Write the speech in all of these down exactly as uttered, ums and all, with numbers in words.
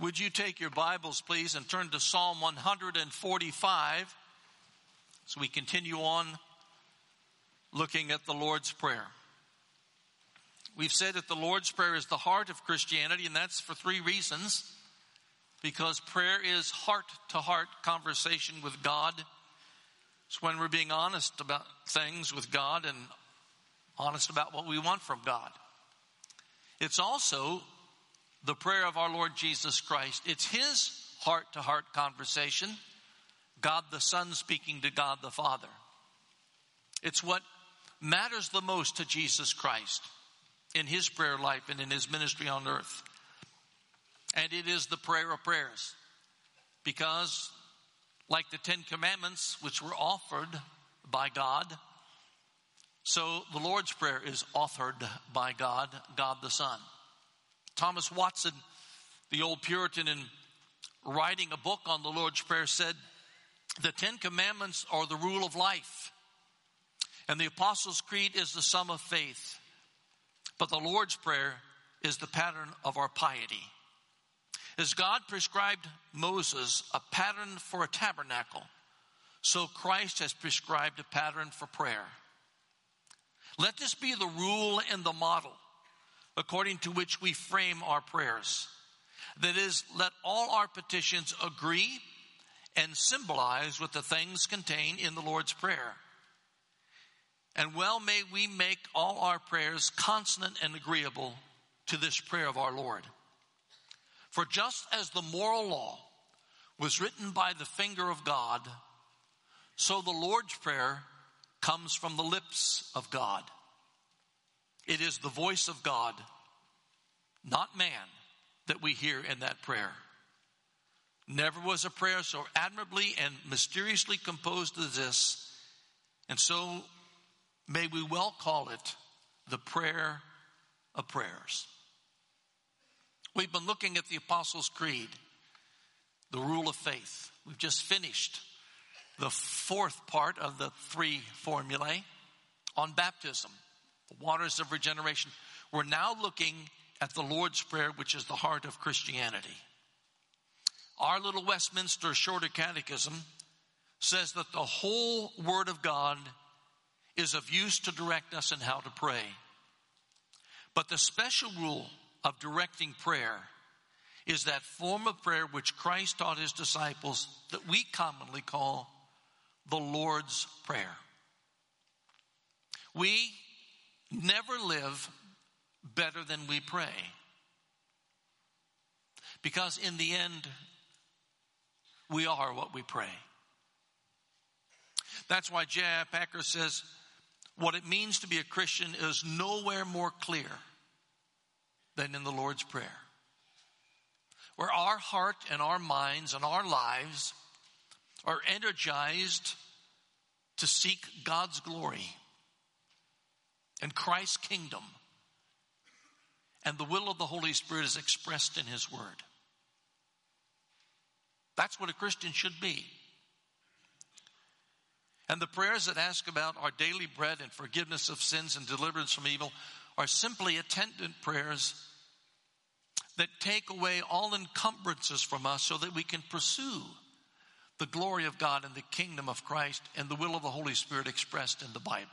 Would you take your Bibles, please, and turn to Psalm one forty-five as we continue on looking at the Lord's Prayer. We've said that the Lord's Prayer is the heart of Christianity, and that's for three reasons. Because prayer is heart-to-heart conversation with God. It's when we're being honest about things with God and honest about what we want from God. It's also the prayer of our Lord Jesus Christ. It's His heart-to-heart conversation, God the Son speaking to God the Father. It's what matters the most to Jesus Christ in His prayer life and in His ministry on earth. And it is the prayer of prayers. Because, like the Ten Commandments, which were offered by God, so the Lord's Prayer is authored by God, God the Son. Thomas Watson, the old Puritan, in writing a book on the Lord's Prayer, said, the Ten Commandments are the rule of life, and the Apostles' Creed is the sum of faith. But the Lord's Prayer is the pattern of our piety. As God prescribed Moses a pattern for a tabernacle, so Christ has prescribed a pattern for prayer. Let this be the rule and the model according to which we frame our prayers. That is, let all our petitions agree and symbolize with the things contained in the Lord's Prayer. And well may we make all our prayers consonant and agreeable to this prayer of our Lord. For just as the moral law was written by the finger of God, so the Lord's Prayer comes from the lips of God. It is the voice of God, not man, that we hear in that prayer. Never was a prayer so admirably and mysteriously composed as this, and so may we well call it the prayer of prayers. We've been looking at the Apostles' Creed, the rule of faith. We've just finished the fourth part of the three formulae on baptism, the waters of regeneration. We're now looking at the Lord's Prayer, which is the heart of Christianity. Our little Westminster Shorter Catechism says that the whole Word of God is of use to direct us in how to pray. But the special rule of directing prayer is that form of prayer which Christ taught His disciples that we commonly call the Lord's Prayer. We never live better than we pray. Because in the end, we are what we pray. That's why J I Packer says, what it means to be a Christian is nowhere more clear than in the Lord's Prayer, where our heart and our minds and our lives are energized to seek God's glory and Christ's kingdom, and the will of the Holy Spirit is expressed in His Word. That's what a Christian should be. And the prayers that ask about our daily bread and forgiveness of sins and deliverance from evil are simply attendant prayers that take away all encumbrances from us so that we can pursue the glory of God and the kingdom of Christ and the will of the Holy Spirit expressed in the Bible.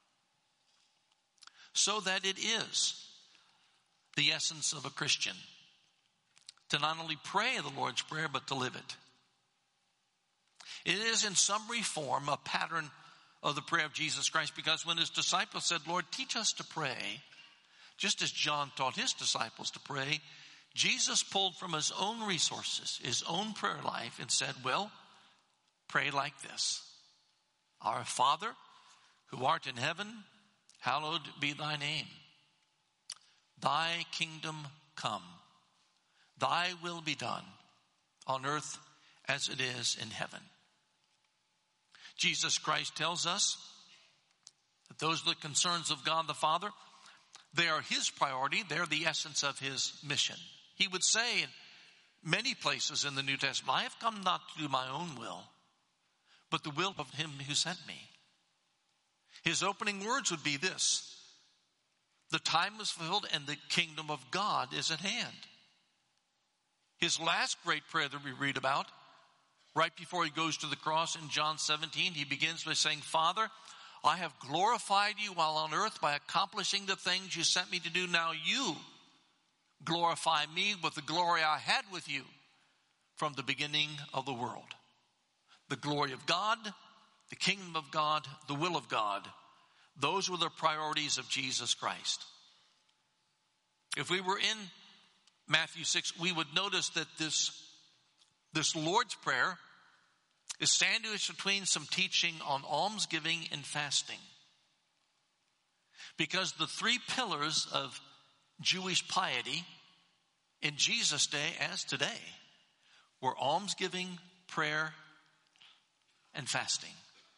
So that it is the essence of a Christian to not only pray the Lord's Prayer, but to live it. It is in summary form a pattern of the prayer of Jesus Christ, because when His disciples said, Lord, teach us to pray, just as John taught his disciples to pray, Jesus pulled from His own resources, His own prayer life, and said, well, pray like this. Our Father, who art in heaven, hallowed be Thy name. Thy kingdom come. Thy will be done on earth as it is in heaven. Jesus Christ tells us that those are the concerns of God the Father. They are His priority. They're the essence of His mission. He would say in many places in the New Testament, I have come not to do my own will, but the will of Him who sent me. His opening words would be this: the time is fulfilled and the kingdom of God is at hand. His last great prayer that we read about, right before he goes to the cross in John seventeen, he begins by saying, Father, I have glorified you while on earth by accomplishing the things you sent me to do. Now you glorify me with the glory I had with you from the beginning of the world. The glory of God, the kingdom of God, the will of God. Those were the priorities of Jesus Christ. If we were in Matthew six, we would notice that this, this Lord's Prayer is sandwiched between some teaching on almsgiving and fasting. Because the three pillars of Jewish piety in Jesus' day as today were almsgiving, prayer, and fasting.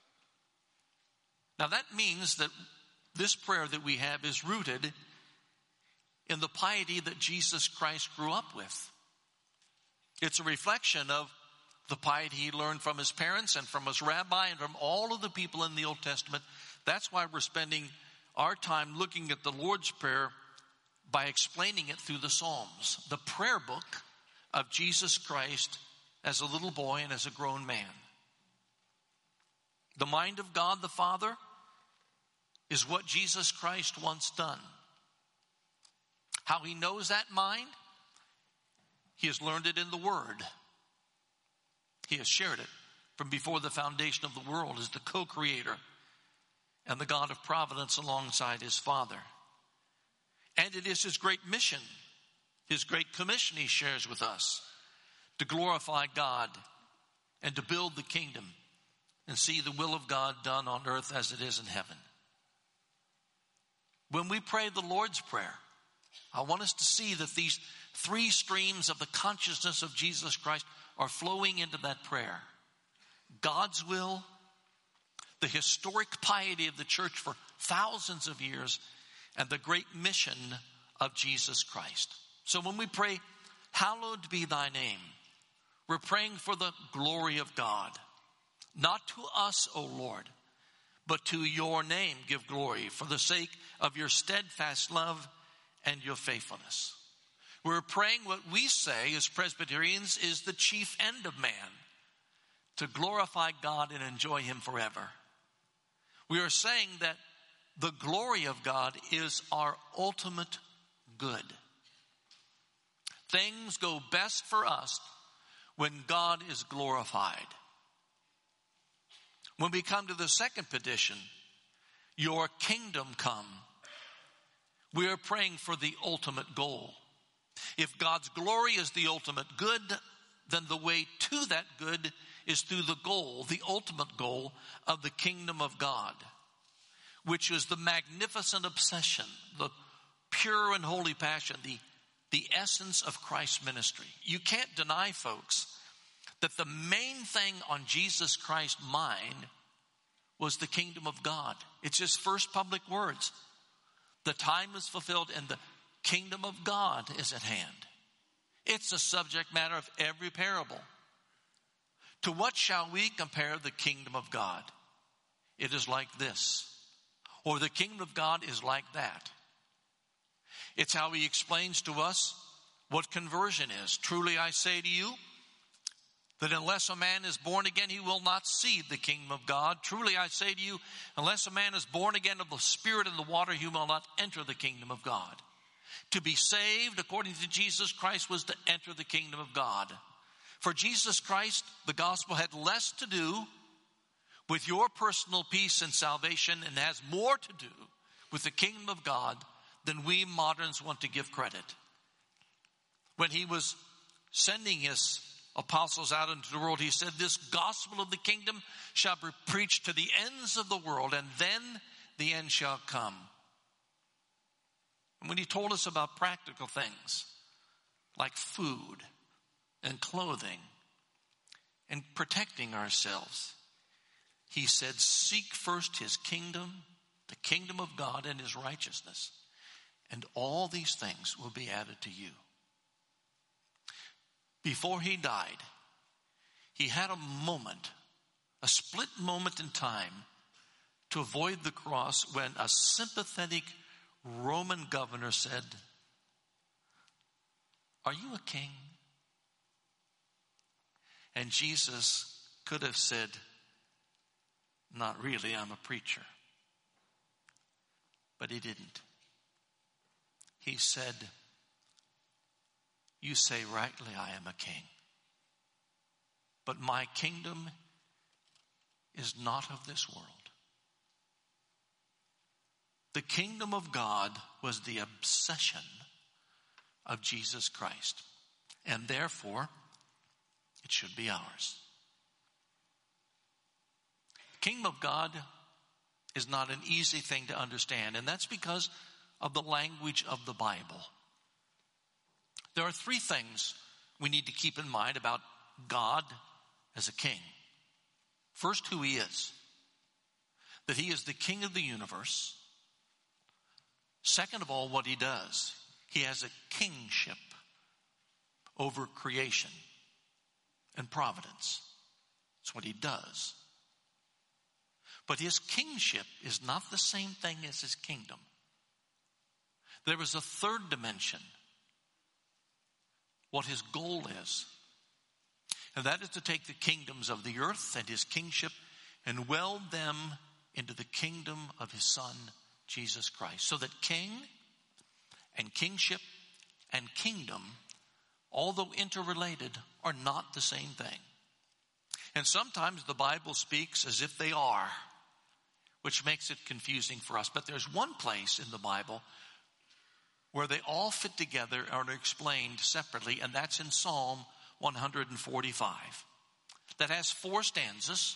Now that means that this prayer that we have is rooted in the piety that Jesus Christ grew up with. It's a reflection of the piety he learned from his parents and from his rabbi and from all of the people in the Old Testament. That's why we're spending our time looking at the Lord's Prayer by explaining it through the Psalms, the prayer book of Jesus Christ as a little boy and as a grown man. The mind of God the Father is what Jesus Christ wants done. How he knows that mind? He has learned it in the Word. He has shared it from before the foundation of the world as the co-creator and the God of providence alongside his Father. And it is his great mission, his great commission he shares with us to glorify God and to build the kingdom and see the will of God done on earth as it is in heaven. When we pray the Lord's Prayer, I want us to see that these three streams of the consciousness of Jesus Christ are flowing into that prayer. God's will, the historic piety of the church for thousands of years, and the great mission of Jesus Christ. So when we pray, hallowed be thy name, we're praying for the glory of God. Not to us, O Lord, but to your name give glory for the sake of your steadfast love and your faithfulness. We're praying what we say as Presbyterians is the chief end of man, to glorify God and enjoy him forever. We are saying that the glory of God is our ultimate good. Things go best for us when God is glorified. When we come to the second petition, your kingdom come, we are praying for the ultimate goal. If God's glory is the ultimate good, then the way to that good is through the goal, the ultimate goal of the kingdom of God, which is the magnificent obsession, the pure and holy passion, the, the essence of Christ's ministry. You can't deny, folks, that the main thing on Jesus Christ's mind was the kingdom of God. It's his first public words. The time is fulfilled and the kingdom of God is at hand. It's the subject matter of every parable. To what shall we compare the kingdom of God? It is like this. Or the kingdom of God is like that. It's how he explains to us what conversion is. Truly I say to you, that unless a man is born again, he will not see the kingdom of God. Truly I say to you, unless a man is born again of the Spirit and the water, he will not enter the kingdom of God. To be saved, according to Jesus Christ, was to enter the kingdom of God. For Jesus Christ, the gospel had less to do with your personal peace and salvation and has more to do with the kingdom of God than we moderns want to give credit. When he was sending his apostles out into the world, he said, this gospel of the kingdom shall be preached to the ends of the world, and then the end shall come. And when he told us about practical things like food and clothing and protecting ourselves, he said, seek first his kingdom, the kingdom of God and his righteousness, and all these things will be added to you. Before he died, he had a moment, a split moment in time to avoid the cross when a sympathetic Roman governor said, are you a king? And Jesus could have said, not really, I'm a preacher. But he didn't. He said, you say rightly, I am a king. But my kingdom is not of this world. The kingdom of God was the obsession of Jesus Christ. And therefore, it should be ours. The kingdom of God is not an easy thing to understand, and that's because of the language of the Bible. There are three things we need to keep in mind about God as a king. First, who he is. That he is the king of the universe. Second of all, what he does. He has a kingship over creation and providence. That's what he does. But his kingship is not the same thing as his kingdom. There is a third dimension. What his goal is. And that is to take the kingdoms of the earth and his kingship and weld them into the kingdom of his Son, Jesus Christ. So that king and kingship and kingdom, although interrelated, are not the same thing. And sometimes the Bible speaks as if they are, which makes it confusing for us. But there's one place in the Bible where they all fit together and are explained separately, and that's in Psalm one forty-five. That has four stanzas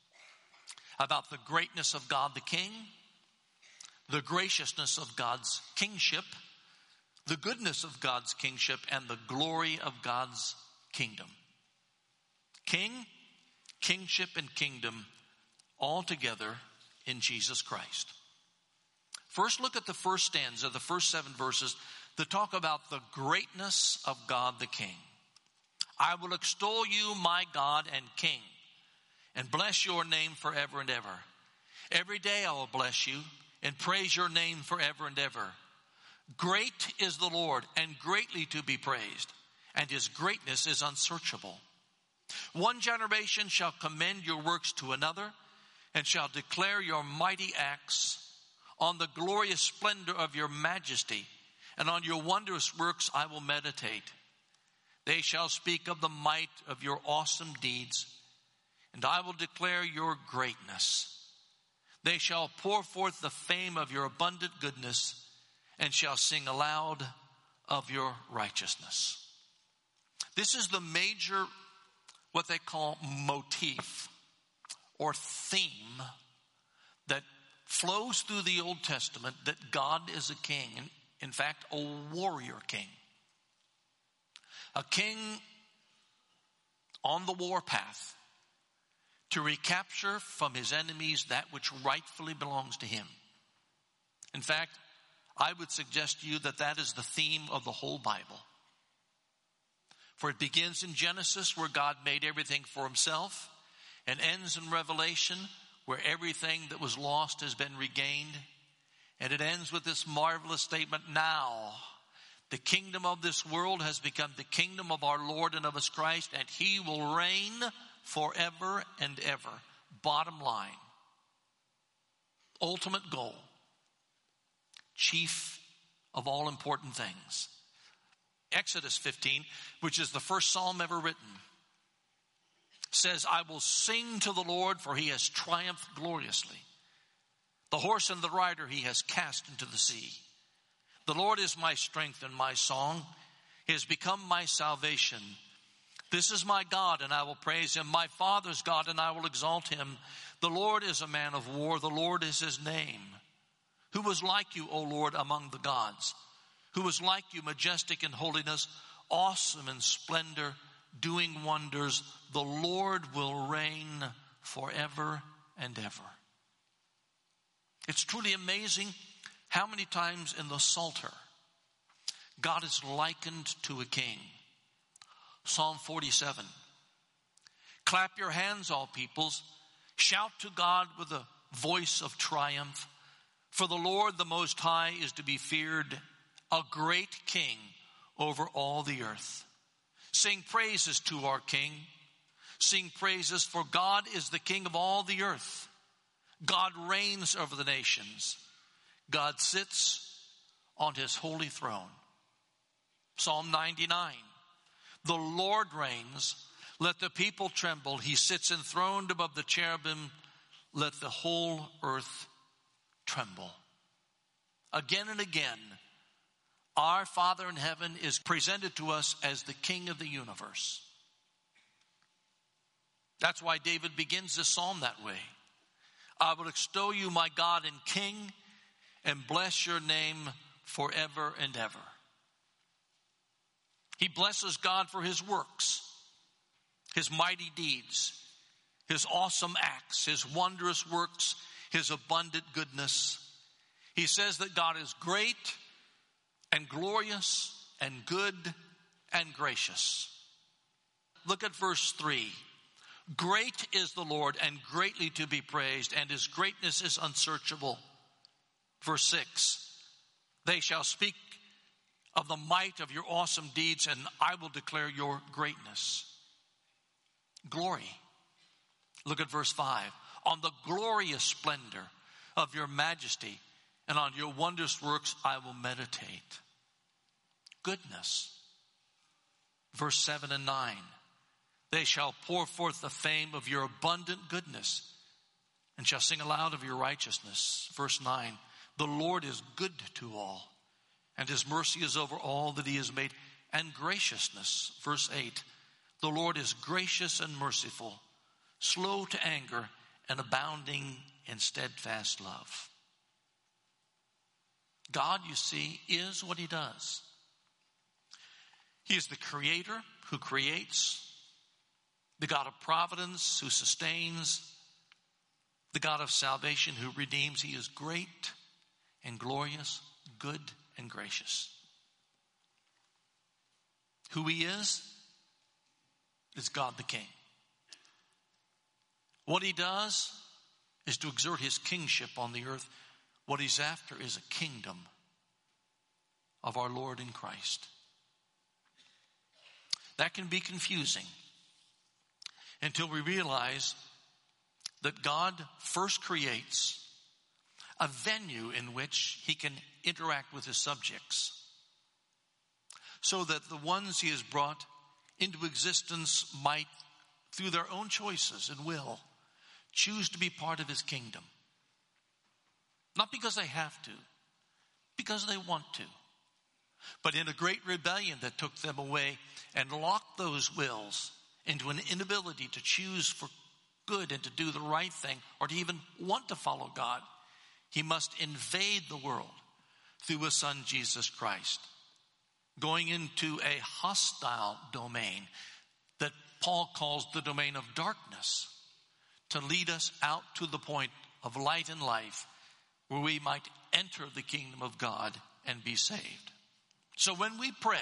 about the greatness of God the King, the graciousness of God's kingship, the goodness of God's kingship, and the glory of God's kingdom. King, kingship, and kingdom all together in Jesus Christ. First, look at the first stanza, the first seven verses that talk about the greatness of God the King. I will extol you, my God and King, and bless your name forever and ever. Every day I will bless you and praise your name forever and ever. Great is the Lord and greatly to be praised, and his greatness is unsearchable. One generation shall commend your works to another and shall declare your mighty acts. On the glorious splendor of your majesty and on your wondrous works I will meditate. They shall speak of the might of your awesome deeds, and I will declare your greatness. They shall pour forth the fame of your abundant goodness and shall sing aloud of your righteousness. This is the major, what they call motif or theme that flows through the Old Testament, that God is a king. In fact, a warrior king. A king on the warpath to recapture from his enemies that which rightfully belongs to him. In fact, I would suggest to you that that is the theme of the whole Bible. For it begins in Genesis, where God made everything for himself, and ends in Revelation, where everything that was lost has been regained. And it ends with this marvelous statement, now the kingdom of this world has become the kingdom of our Lord and of his Christ, and he will reign forever and ever. Bottom line, ultimate goal, chief of all important things. Exodus fifteen, which is the first psalm ever written, says, I will sing to the Lord, for he has triumphed gloriously. The horse and the rider he has cast into the sea. The Lord is my strength and my song. He has become my salvation. This is my God, and I will praise him. My father's God, and I will exalt him. The Lord is a man of war. The Lord is his name. Who was like you, O Lord, among the gods? Who was like you, majestic in holiness, awesome in splendor, doing wonders? The Lord will reign forever and ever. It's truly amazing how many times in the Psalter God is likened to a king. Psalm forty-seven. Clap your hands, all peoples. Shout to God with a voice of triumph. For the Lord, the Most High, is to be feared, a great king over all the earth. Sing praises to our King. Sing praises, for God is the King of all the earth. God reigns over the nations. God sits on his holy throne. Psalm ninety-nine. The Lord reigns. Let the people tremble. He sits enthroned above the cherubim. Let the whole earth tremble. Again and again, our Father in heaven is presented to us as the King of the universe. That's why David begins this psalm that way. I will extol you, my God and King, and bless your name forever and ever. He blesses God for his works, his mighty deeds, his awesome acts, his wondrous works, his abundant goodness. He says that God is great and glorious and good and gracious. Look at verse three. Great is the Lord and greatly to be praised, and his greatness is unsearchable. Verse six. They shall speak of the might of your awesome deeds, and I will declare your greatness. Glory. Look at verse five. On the glorious splendor of your majesty and on your wondrous works I will meditate. Goodness. Verse seven and nine. They shall pour forth the fame of your abundant goodness and shall sing aloud of your righteousness. Verse nine. The Lord is good to all, and his mercy is over all that he has made, and graciousness. Verse eight. The Lord is gracious and merciful, slow to anger, and abounding in steadfast love. God, you see, is what he does. He is the creator who creates, the God of providence who sustains, the God of salvation who redeems. He is great and glorious, good and gracious. Who he is, is God the King. What he does is to exert his kingship on the earth. What he's after is a kingdom of our Lord in Christ. That can be confusing until we realize that God first creates a venue in which he can interact with his subjects, so that the ones he has brought into existence might, through their own choices and will, choose to be part of his kingdom. Not because they have to, because they want to. But in a great rebellion that took them away and locked those wills into an inability to choose for good and to do the right thing or to even want to follow God, he must invade the world through his son Jesus Christ, going into a hostile domain that Paul calls the domain of darkness, to lead us out to the point of light and life where we might enter the kingdom of God and be saved. So when we pray,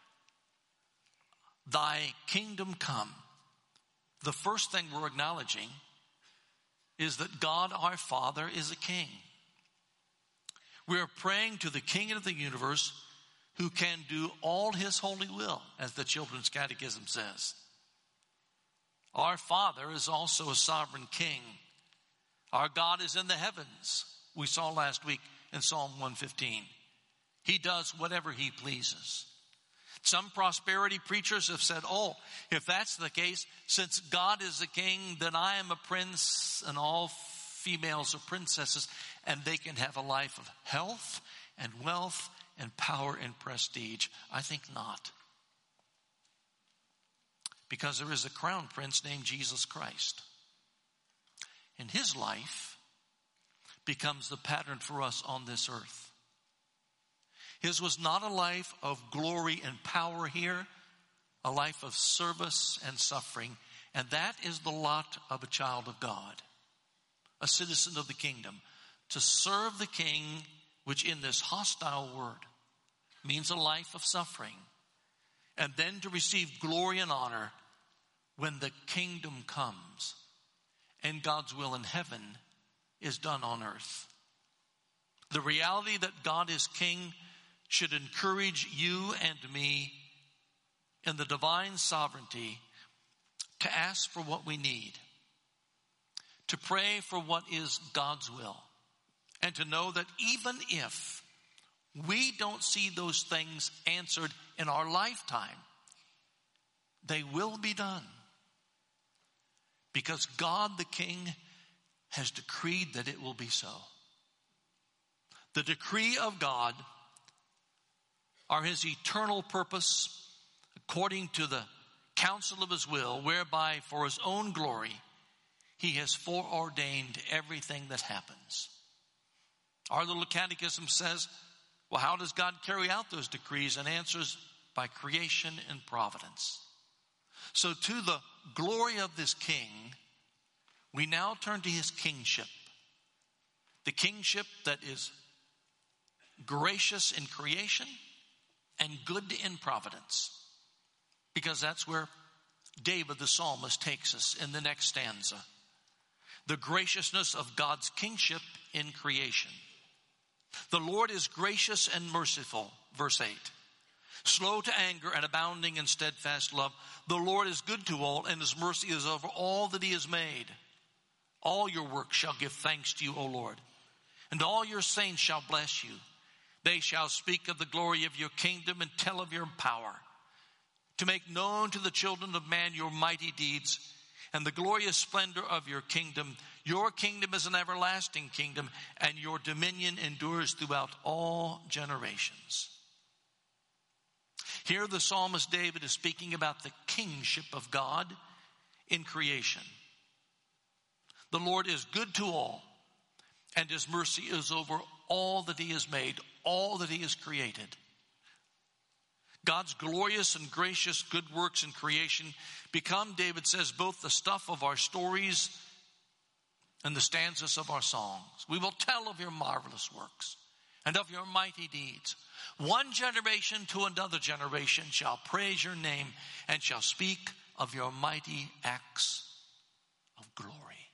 thy kingdom come, the first thing we're acknowledging is that God our Father is a king. We're praying to the King of the universe who can do all his holy will, as the Children's Catechism says. Our Father is also a sovereign king. Our God is in the heavens. We saw last week in Psalm one fifteen. He does whatever he pleases. Some prosperity preachers have said, oh, if that's the case, since God is a king, then I am a prince and all females are princesses, and they can have a life of health and wealth and power and prestige. I think not. Because there is a crown prince named Jesus Christ. And his life becomes the pattern for us on this earth. His was not a life of glory and power here, a life of service and suffering. And that is the lot of a child of God, a citizen of the kingdom, to serve the king, which in this hostile word means a life of suffering, and then to receive glory and honor when the kingdom comes and God's will in heaven is done on earth. The reality that God is king should encourage you and me in the divine sovereignty to ask for what we need, to pray for what is God's will, and to know that even if we don't see those things answered in our lifetime, they will be done. Because God the King has decreed that it will be so. The decree of God are his eternal purpose according to the counsel of his will, whereby for his own glory he has foreordained everything that happens. Our little catechism says, well, how does God carry out those decrees? And answers, by creation and providence. So to the glory of this king, we now turn to his kingship. The kingship that is gracious in creation and good in providence. Because that's where David the psalmist takes us in the next stanza. The graciousness of God's kingship in creation. The Lord is gracious and merciful, verse eight. Slow to anger and abounding in steadfast love. The Lord is good to all, and his mercy is over all that he has made. All your works shall give thanks to you, O Lord, and all your saints shall bless you. They shall speak of the glory of your kingdom and tell of your power, to make known to the children of man your mighty deeds and the glorious splendor of your kingdom. Your kingdom is an everlasting kingdom, and your dominion endures throughout all generations. Here the psalmist David is speaking about the kingship of God in creation. The Lord is good to all, and his mercy is over all that he has made, all that he has created. God's glorious and gracious good works in creation become, David says, both the stuff of our stories and the stanzas of our songs. We will tell of your marvelous works and of your mighty deeds. One generation to another generation shall praise your name and shall speak of your mighty acts of glory.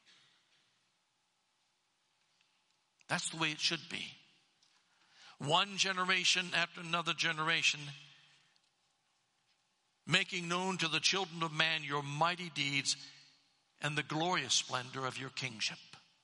That's the way it should be. One generation after another generation, making known to the children of man your mighty deeds and the glorious splendor of your kingship.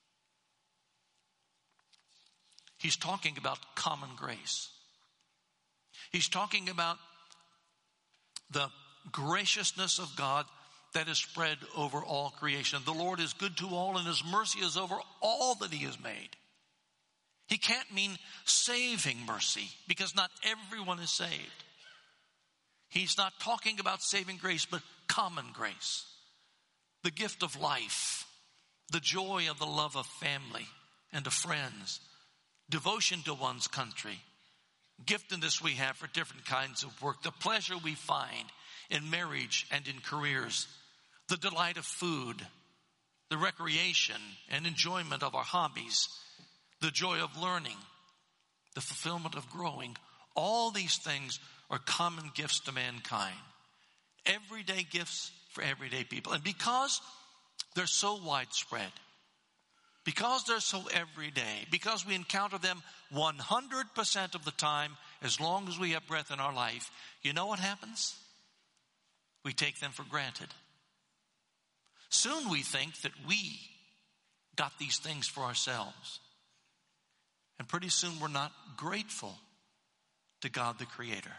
He's talking about common grace. He's talking about the graciousness of God that is spread over all creation. The Lord is good to all, and his mercy is over all that he has made. He can't mean saving mercy, because not everyone is saved. He's not talking about saving grace, but common grace. The gift of life, the joy of the love of family and of friends, devotion to one's country, giftedness we have for different kinds of work, the pleasure we find in marriage and in careers, the delight of food, the recreation and enjoyment of our hobbies, the joy of learning, the fulfillment of growing. All these things are common gifts to mankind. Everyday gifts for everyday people. And because they're so widespread, because they're so everyday, because we encounter them one hundred percent of the time, as long as we have breath in our life, you know what happens? We take them for granted. Soon we think that we got these things for ourselves. And pretty soon we're not grateful to God the Creator.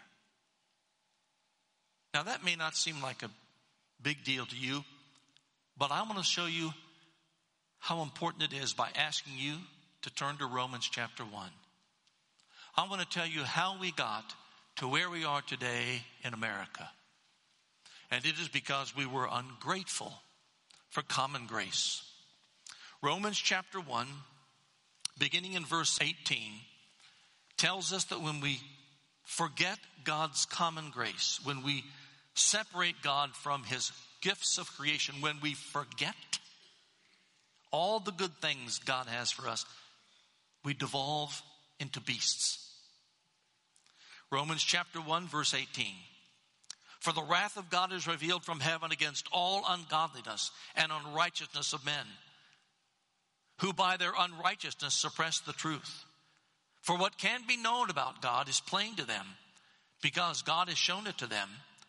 Now that may not seem like a big deal to you, but I want to show you how important it is by asking you to turn to Romans chapter one. I want to tell you how we got to where we are today in America. And it is because we were ungrateful for common grace. Romans chapter one, beginning in verse eighteen, tells us that when we forget God's common grace, when we separate God from his gifts of creation, when we forget all the good things God has for us, we devolve into beasts. Romans chapter one, verse eighteen. For the wrath of God is revealed from heaven against all ungodliness and unrighteousness of men, who by their unrighteousness suppress the truth. For what can be known about God is plain to them, because God has shown it to them.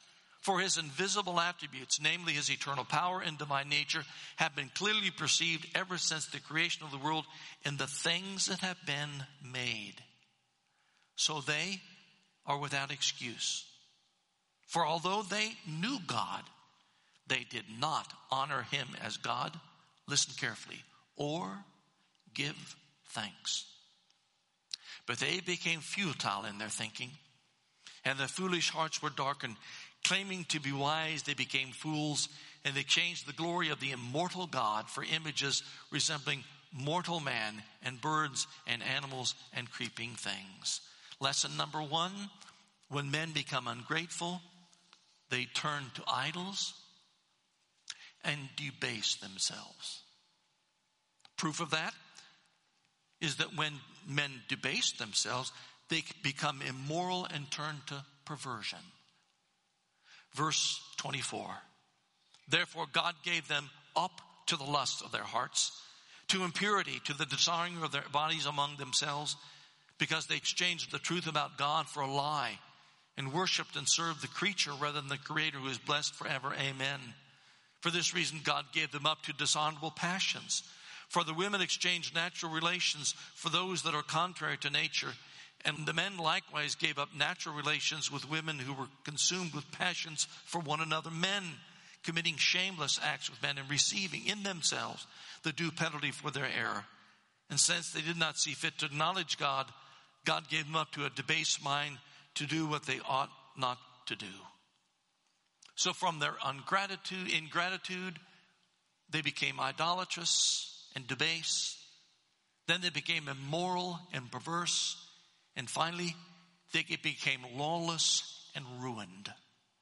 For his invisible attributes, namely his eternal power and divine nature, have been clearly perceived ever since the creation of the world in the things that have been made. So they are without excuse. For although they knew God, they did not honor him as God, listen carefully, or give thanks. But they became futile in their thinking, and their foolish hearts were darkened. Claiming to be wise, they became fools, and they changed the glory of the immortal God for images resembling mortal man and birds and animals and creeping things. Lesson number one, when men become ungrateful, they turn to idols and debase themselves. Proof of that is that when men debase themselves, they become immoral and turn to perversion. Verse twenty-four, therefore God gave them up to the lust of their hearts, to impurity, to the desiring of their bodies among themselves, because they exchanged the truth about God for a lie, and worshipped and served the creature rather than the Creator, who is blessed forever. Amen. For this reason God gave them up to dishonorable passions. For the women exchanged natural relations for those that are contrary to nature, and the men likewise gave up natural relations with women who were consumed with passions for one another. Men committing shameless acts with men and receiving in themselves the due penalty for their error. And since they did not see fit to acknowledge God, God gave them up to a debased mind to do what they ought not to do. So from their ungratitude, ingratitude, they became idolatrous and debased. Then they became immoral and perverse. And finally, they became lawless and ruined.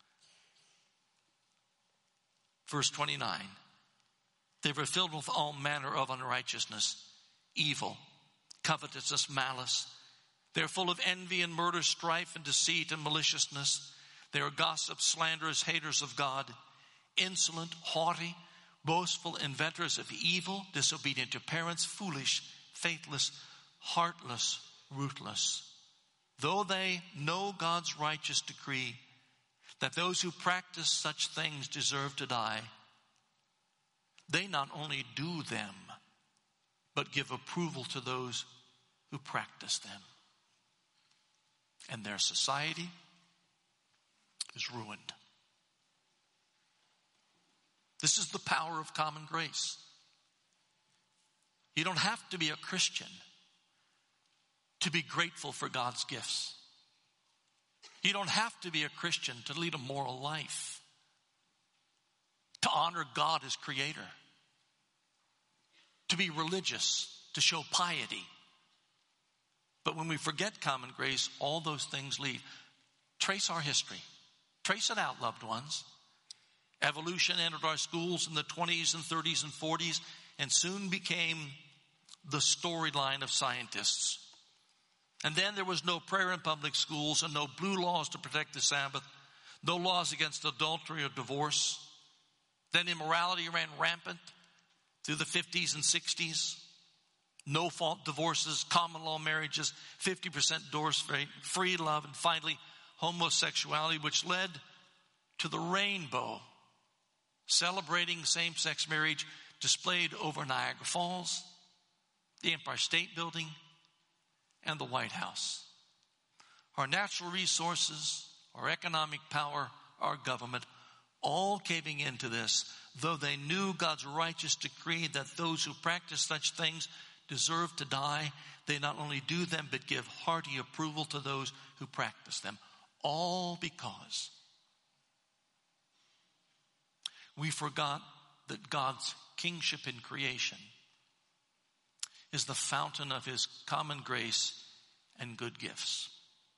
Verse twenty-nine, they were filled with all manner of unrighteousness, evil, covetousness, malice. They are full of envy and murder, strife and deceit and maliciousness. They are gossips, slanderers, haters of God, insolent, haughty, boastful, inventors of evil, disobedient to parents, foolish, faithless, heartless, ruthless. Though they know God's righteous decree that those who practice such things deserve to die, they not only do them, but give approval to those who practice them. And their society is ruined. This is the power of common grace. You don't have to be a Christian to be grateful for God's gifts. You don't have to be a Christian to lead a moral life, to honor God as creator, to be religious, to show piety. But when we forget common grace, all those things leave. Trace our history. Trace it out, loved ones. Evolution entered our schools in the twenties and thirties and forties and soon became the storyline of scientists. And then there was no prayer in public schools and no blue laws to protect the Sabbath, no laws against adultery or divorce. Then immorality ran rampant through the fifties and sixties. No fault divorces, common law marriages, fifty percent divorce rate, free love, and finally homosexuality, which led to the rainbow, celebrating same-sex marriage displayed over Niagara Falls, the Empire State Building, and the White House. Our natural resources, our economic power, our government, all caving into this, though they knew God's righteous decree that those who practice such things deserve to die, they not only do them, but give hearty approval to those who practice them. All because we forgot that God's kingship in creation is the fountain of his common grace and good gifts.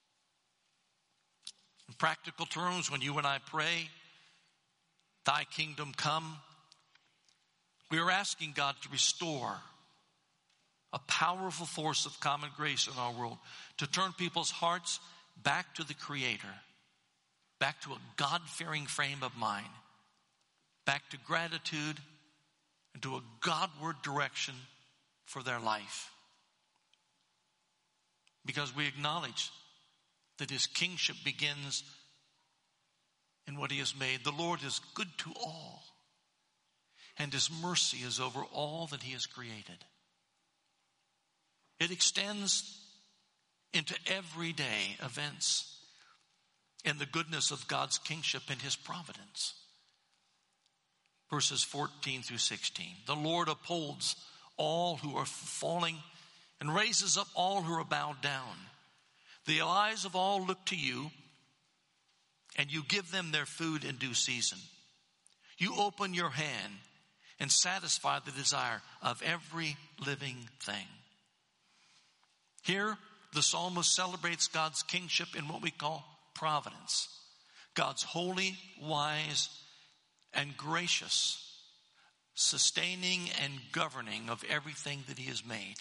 In practical terms, when you and I pray, thy kingdom come, we are asking God to restore a powerful force of common grace in our world, to turn people's hearts back to the Creator, back to a God-fearing frame of mind, back to gratitude, and to a Godward direction for their life. Because we acknowledge that his kingship begins in what he has made. The Lord is good to all, and his mercy is over all that he has created. It extends into everyday events in the goodness of God's kingship and his providence. Verses fourteen through sixteen. The Lord upholds all who are falling and raises up all who are bowed down. The eyes of all look to you, and you give them their food in due season. You open your hand and satisfy the desire of every living thing. Here, the psalmist celebrates God's kingship in what we call providence. God's holy, wise, and gracious, sustaining and governing of everything that he has made.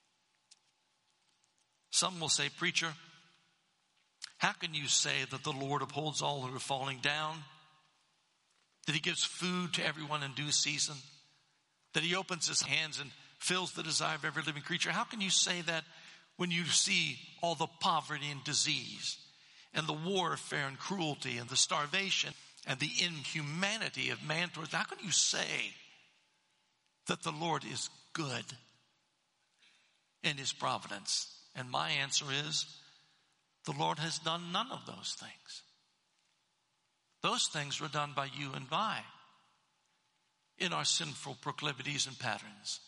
Some will say, preacher, how can you say that the Lord upholds all who are falling down? That he gives food to everyone in due season? That he opens his hands and fills the desire of every living creature? How can you say that when you see all the poverty and disease and the warfare and cruelty and the starvation and the inhumanity of man towards, how can you say that the Lord is good in his providence? And my answer is, the Lord has done none of those things. Those things were done by you and I in our sinful proclivities and patterns.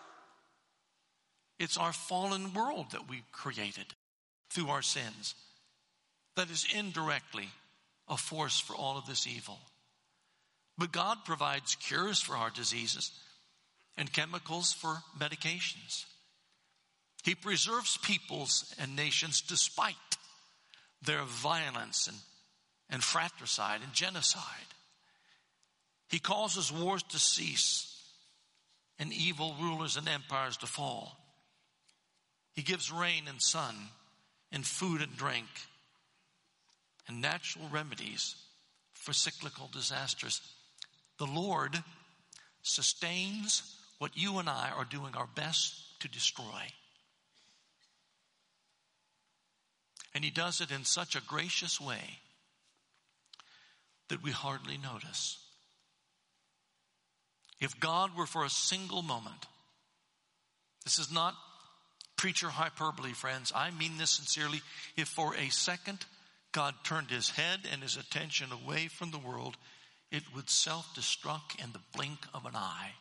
It's our fallen world that we created through our sins that is indirectly a force for all of this evil. But God provides cures for our diseases and chemicals for medications. He preserves peoples and nations despite their violence and, and fratricide and genocide. He causes wars to cease and evil rulers and empires to fall. He gives rain and sun and food and drink and natural remedies for cyclical disasters. The Lord sustains what you and I are doing our best to destroy. And he does it in such a gracious way that we hardly notice. If God were for a single moment, this is not preacher hyperbole, friends. I mean this sincerely. If for a second God turned his head and his attention away from the world, it would self-destruct in the blink of an eye.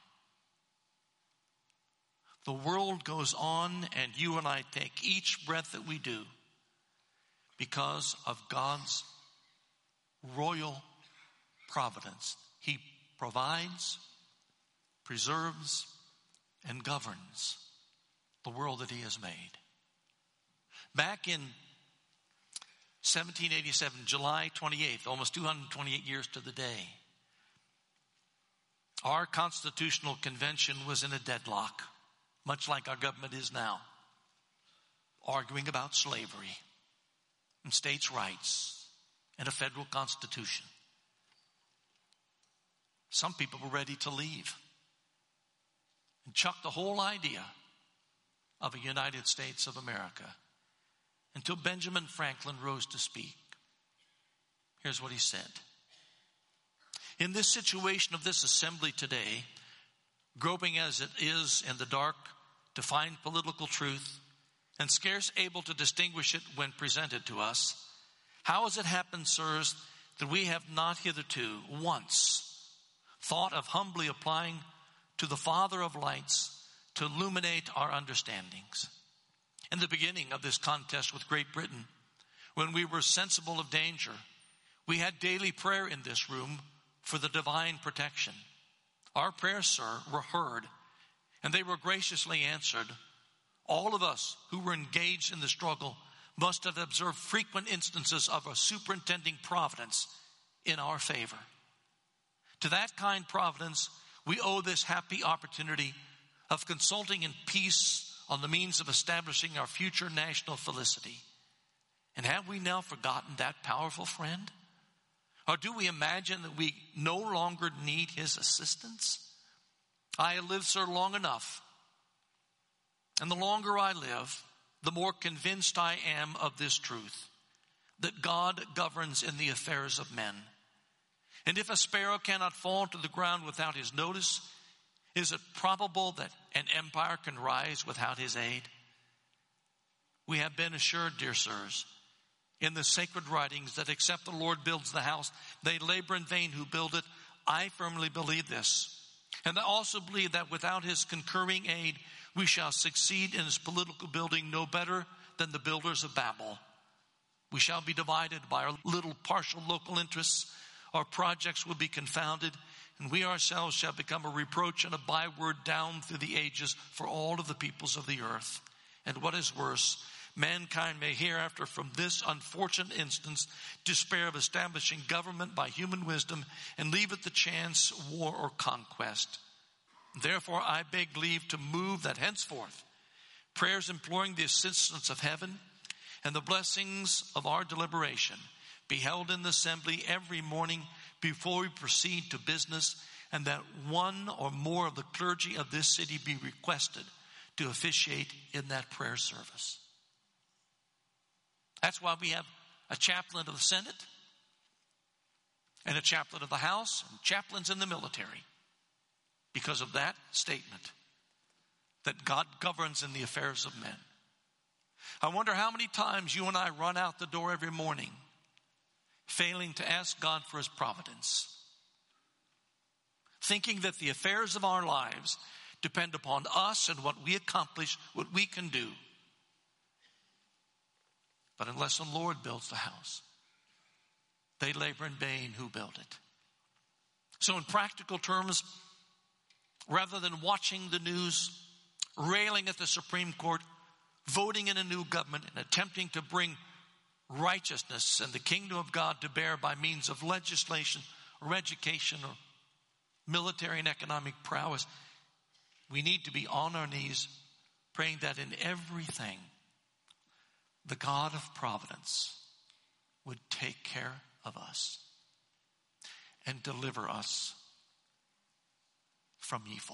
The world goes on, and you and I take each breath that we do because of God's royal providence. He provides, preserves, and governs the world that he has made. Back in seventeen eighty-seven, July twenty-eighth, almost two hundred twenty-eight years to the day, our Constitutional Convention was in a deadlock, much like our government is now, arguing about slavery and states' rights and a federal constitution. Some people were ready to leave and chuck the whole idea of a United States of America until Benjamin Franklin rose to speak. Here's what he said. In this situation of this assembly today, groping as it is in the dark to find political truth and scarce able to distinguish it when presented to us, how has it happened, sirs, that we have not hitherto once thought of humbly applying to the Father of lights to illuminate our understandings? In the beginning of this contest with Great Britain, when we were sensible of danger, we had daily prayer in this room for the divine protection. Our prayers, sir, were heard, and they were graciously answered. All of us who were engaged in the struggle must have observed frequent instances of a superintending providence in our favor. To that kind providence, we owe this happy opportunity of consulting in peace on the means of establishing our future national felicity. And have we now forgotten that powerful friend? Or do we imagine that we no longer need his assistance? I have lived, sir, long enough. And the longer I live, the more convinced I am of this truth, that God governs in the affairs of men, And if a sparrow cannot fall to the ground without his notice, is it probable that an empire can rise without his aid? We have been assured, dear sirs, in the sacred writings that except the Lord builds the house, they labor in vain who build it. I firmly believe this. And I also believe that without his concurring aid, we shall succeed in his political building no better than the builders of Babel. We shall be divided by our little partial local interests. Our projects will be confounded, and we ourselves shall become a reproach and a byword down through the ages for all of the peoples of the earth. And what is worse, mankind may hereafter from this unfortunate instance despair of establishing government by human wisdom and leave it the chance, war, or conquest. Therefore I beg leave to move that henceforth prayers imploring the assistance of heaven and the blessings of our deliberation be held in the assembly every morning before we proceed to business, and that one or more of the clergy of this city be requested to officiate in that prayer service. That's why we have a chaplain of the Senate and a chaplain of the House and chaplains in the military, because of that statement that God governs in the affairs of men. I wonder how many times you and I run out the door every morning failing to ask God for his providence, thinking that the affairs of our lives depend upon us and what we accomplish, what we can do. But unless the Lord builds the house, they labor in vain who build it. So in practical terms, rather than watching the news, railing at the Supreme Court, voting in a new government, and attempting to bring righteousness and the kingdom of God to bear by means of legislation or education or military and economic prowess, we need to be on our knees praying that in everything the God of providence would take care of us and deliver us from evil.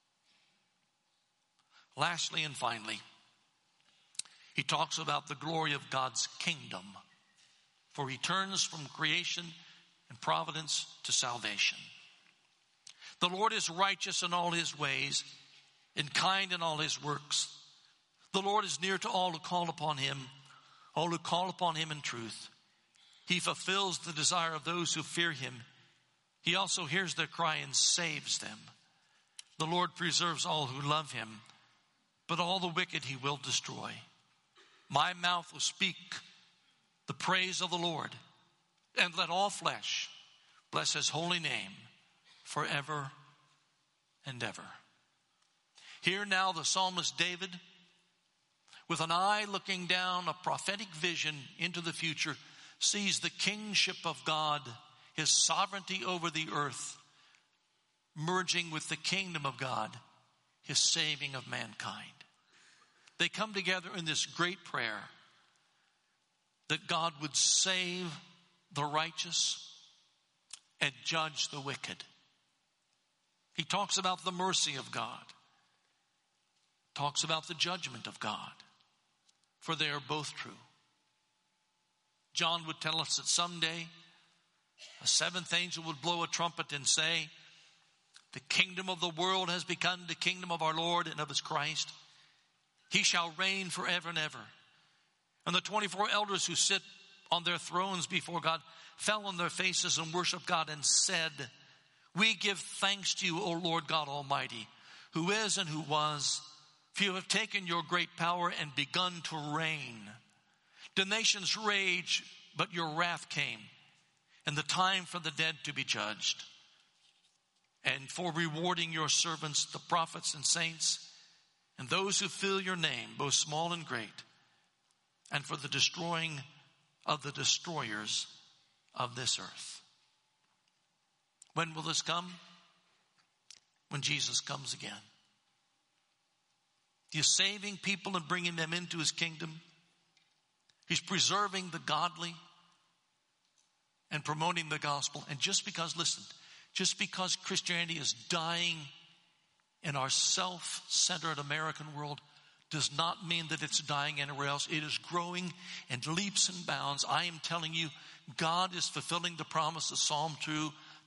Lastly and finally, he talks about the glory of God's kingdom, for he turns from creation and providence to salvation. The Lord is righteous in all his ways and kind in all his works. The Lord is near to all who call upon him, all who call upon him in truth. He fulfills the desire of those who fear him. He also hears their cry and saves them. The Lord preserves all who love him, but all the wicked he will destroy. My mouth will speak the praise of the Lord, and let all flesh bless his holy name forever and ever. Here now the psalmist David, with an eye looking down, a prophetic vision into the future, sees the kingship of God, his sovereignty over the earth, merging with the kingdom of God, his saving of mankind. They come together in this great prayer that God would save the righteous and judge the wicked. He talks about the mercy of God, talks about the judgment of God, for they are both true. John would tell us that someday a seventh angel would blow a trumpet and say, the kingdom of the world has become the kingdom of our Lord and of his Christ. He shall reign forever and ever. And the twenty-four elders who sit on their thrones before God fell on their faces and worshiped God and said, we give thanks to you, O Lord God Almighty, who is and who was. For you have taken your great power and begun to reign. The nations rage, but your wrath came, and the time for the dead to be judged, and for rewarding your servants, the prophets and saints, and those who fill your name, both small and great, and for the destroying of the destroyers of this earth. When will this come? When Jesus comes again. He is saving people and bringing them into his kingdom. He's preserving the godly and promoting the gospel. And just because, listen, just because Christianity is dying in our self-centered American world does not mean that it's dying anywhere else. It is growing in leaps and bounds. I am telling you, God is fulfilling the promise of Psalm two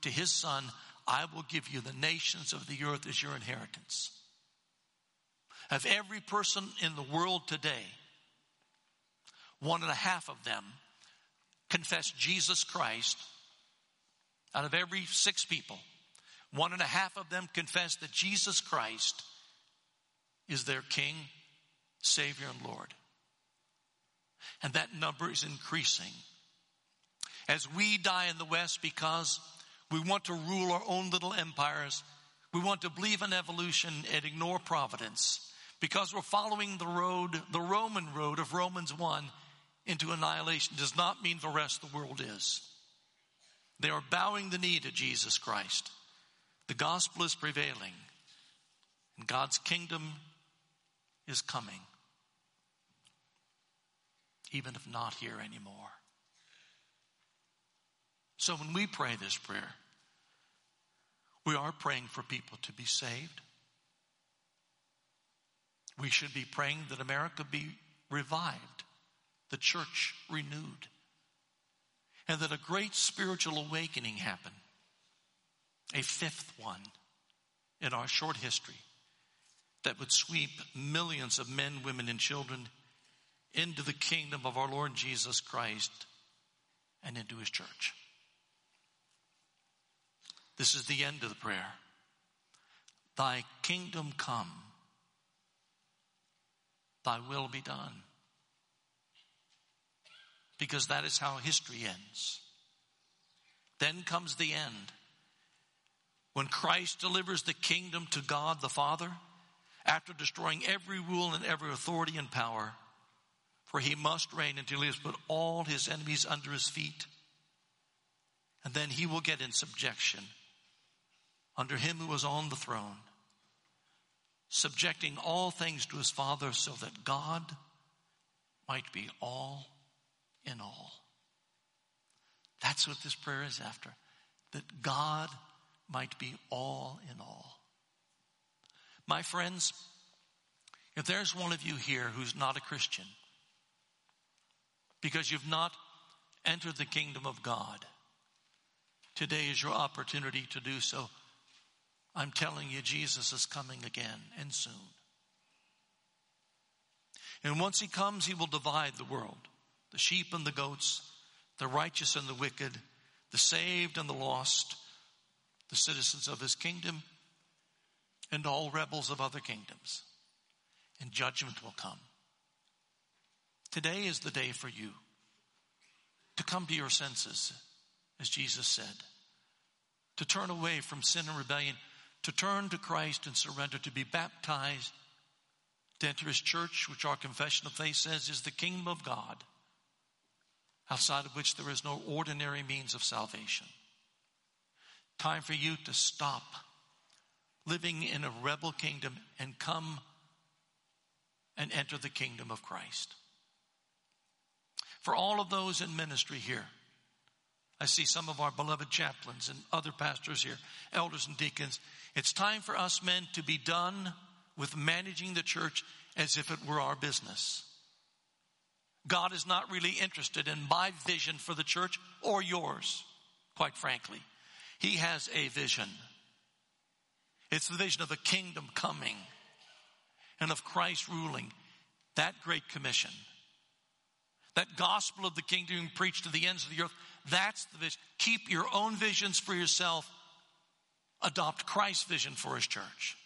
to his son, I will give you the nations of the earth as your inheritance. Of every person in the world today, one and a half of them confess Jesus Christ. Out of every six people, one and a half of them confess that Jesus Christ is their King, Savior, and Lord. And that number is increasing. As we die in the West because we want to rule our own little empires, we want to believe in evolution and ignore providence, because we're following the road, the Roman road of Romans one into annihilation, does not mean the rest of the world is. They are bowing the knee to Jesus Christ. The gospel is prevailing, and God's kingdom is coming, even if not here anymore. So when we pray this prayer, we are praying for people to be saved. We should be praying that America be revived, the church renewed, and that a great spiritual awakening happen, a fifth one in our short history that would sweep millions of men, women, and children into the kingdom of our Lord Jesus Christ and into his church. This is the end of the prayer. Thy kingdom come, thy will be done. Because that is how history ends. Then comes the end. When Christ delivers the kingdom to God the Father, after destroying every rule and every authority and power, for he must reign until he has put all his enemies under his feet. And then he will get in subjection under him who was on the throne, subjecting all things to his Father, so that God might be all in all. That's what this prayer is after. That God might be all in all. My friends, if there's one of you here who's not a Christian, because you've not entered the kingdom of God, today is your opportunity to do so. I'm telling you, Jesus is coming again, and soon. And once he comes, he will divide the world. The sheep and the goats, the righteous and the wicked, the saved and the lost, the citizens of his kingdom, and all rebels of other kingdoms. And judgment will come. Today is the day for you to come to your senses, as Jesus said, to turn away from sin and rebellion, to turn to Christ and surrender, to be baptized, to enter his church, which our confession of faith says is the kingdom of God, outside of which there is no ordinary means of salvation. Time for you to stop living in a rebel kingdom and come and enter the kingdom of Christ. For all of those in ministry here, I see some of our beloved chaplains and other pastors here, elders and deacons. It's time for us men to be done with managing the church as if it were our business. God is not really interested in my vision for the church or yours, quite frankly. He has a vision. It's the vision of a kingdom coming and of Christ ruling. That great commission, that gospel of the kingdom preached to the ends of the earth, that's the vision. Keep your own visions for yourself. Adopt Christ's vision for his church.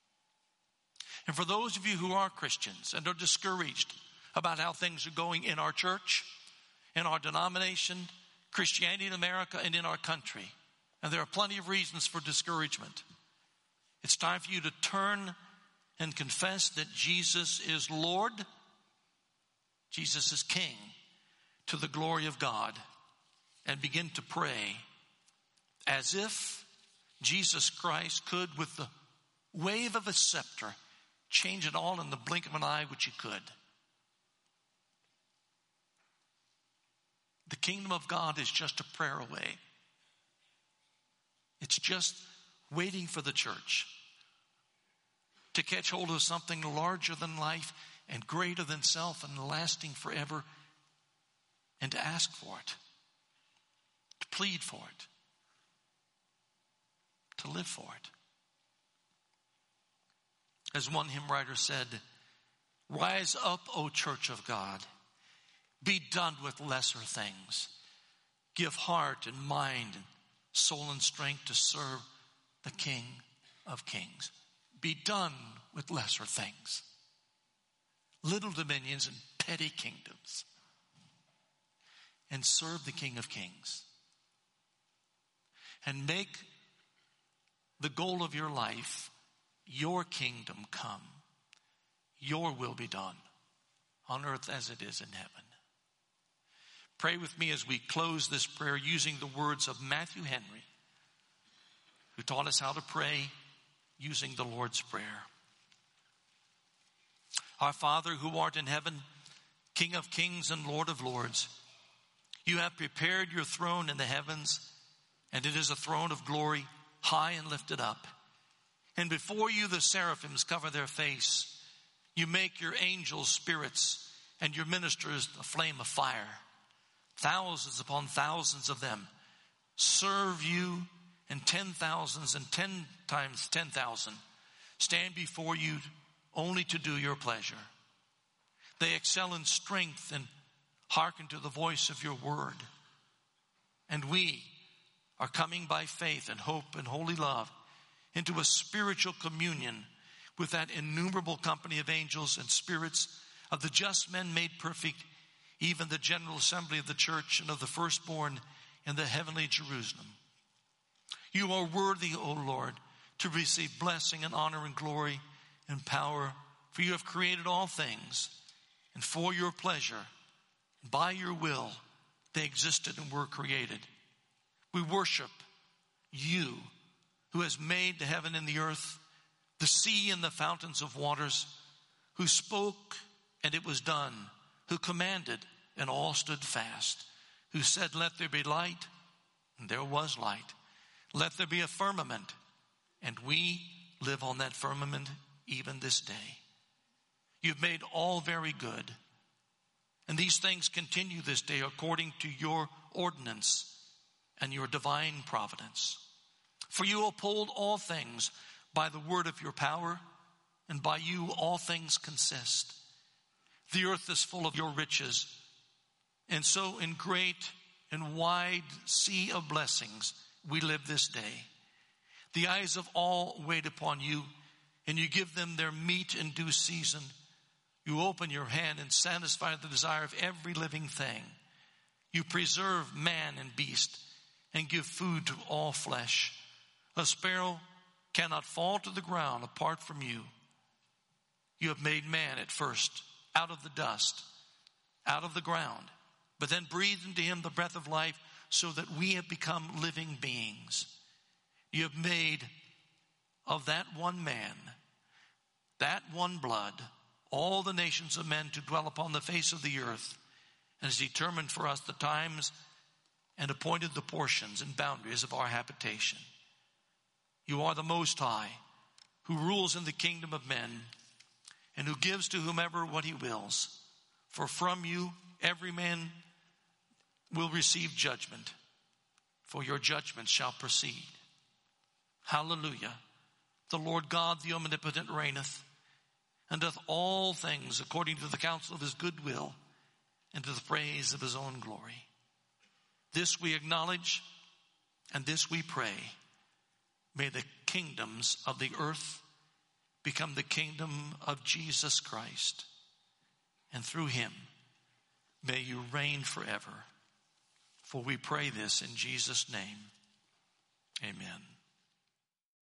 And for those of you who are Christians and are discouraged about how things are going in our church, in our denomination, Christianity in America, and in our country, and there are plenty of reasons for discouragement, it's time for you to turn and confess that Jesus is Lord, Jesus is King, to the glory of God, and begin to pray as if Jesus Christ could, with the wave of a scepter, change it all in the blink of an eye, which he could. The kingdom of God is just a prayer away. It's just waiting for the church to catch hold of something larger than life and greater than self and lasting forever, and to ask for it, to plead for it, to live for it. As one hymn writer said, rise up, O church of God. Be done with lesser things. Give heart and mind and soul and strength to serve the King of Kings. Be done with lesser things. Little dominions and petty kingdoms. And serve the King of Kings. And make the goal of your life, your kingdom come. Your will be done on earth as it is in heaven. Pray with me as we close this prayer using the words of Matthew Henry, who taught us how to pray using the Lord's Prayer. Our Father who art in heaven, King of kings and Lord of lords, you have prepared your throne in the heavens, and it is a throne of glory, high and lifted up. And before you the seraphims cover their face. You make your angels spirits and your ministers a flame of fire. Thousands upon thousands of them serve you, and ten thousands and ten times ten thousand stand before you only to do your pleasure. They excel in strength and hearken to the voice of your word. And we are coming by faith and hope and holy love into a spiritual communion with that innumerable company of angels and spirits, of the just men made perfect, even the general assembly of the church and of the firstborn in the heavenly Jerusalem. You are worthy, O Lord, to receive blessing and honor and glory and power, for you have created all things, and for your pleasure, by your will, they existed and were created. We worship you, who has made the heaven and the earth, the sea and the fountains of waters, who spoke and it was done, who commanded and all stood fast, who said, let there be light, and there was light. Let there be a firmament, and we live on that firmament even this day. You've made all very good, and these things continue this day according to your ordinance and your divine providence. For you uphold all things by the word of your power, and by you all things consist. The earth is full of your riches, and so in great and wide sea of blessings we live this day. The eyes of all wait upon you, and you give them their meat in due season. You open your hand and satisfy the desire of every living thing. You preserve man and beast, and give food to all flesh. A sparrow cannot fall to the ground apart from you. You have made man at first out of the dust, out of the ground, but then breathed into him the breath of life, so that we have become living beings. You have made of that one man, that one blood, all the nations of men to dwell upon the face of the earth, and has determined for us the times and appointed the portions and boundaries of our habitation. You are the Most High, who rules in the kingdom of men, and who gives to whomever what he wills. For from you every man will receive judgment, for your judgment shall proceed. Hallelujah. The Lord God, the omnipotent, reigneth, and doth all things according to the counsel of his good will, and to the praise of his own glory. This we acknowledge, and this we pray. May the kingdoms of the earth become the kingdom of Jesus Christ, and through him may you reign forever. For we pray this in Jesus' name. Amen.